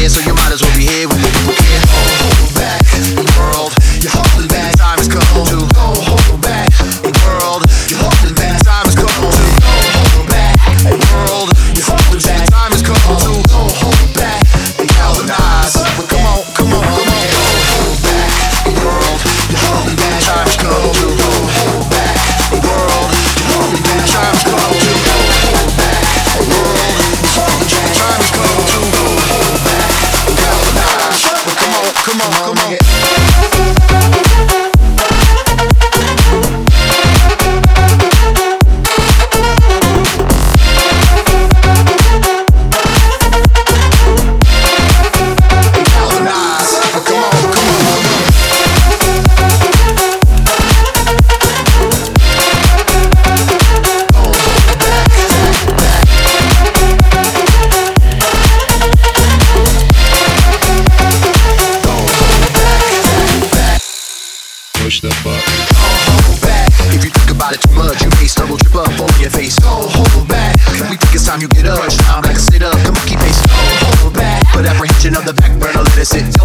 here, so you might as well be here with the people here. Hold back, world, you're holding back. Time has come to hold back, world, you're holding back. Time has come to hold back, world, you're holding back. Time has come to hold back, and galvanize. Come on, come on, come on. Hold back, world, you're holding back. Time has come to hold back, world, you're holding back. Time has come to hold back, world, you're holding back. Time has come to hold back, and galvanize. Come on, come on, come on. Push the button. Hold back. If you think about it too much, you may stumble, trip up over your face. Hold back. We think it's time you get up. Time like a sit up, the monkey face. Hold back. Put apprehension on the back burner, let it sit.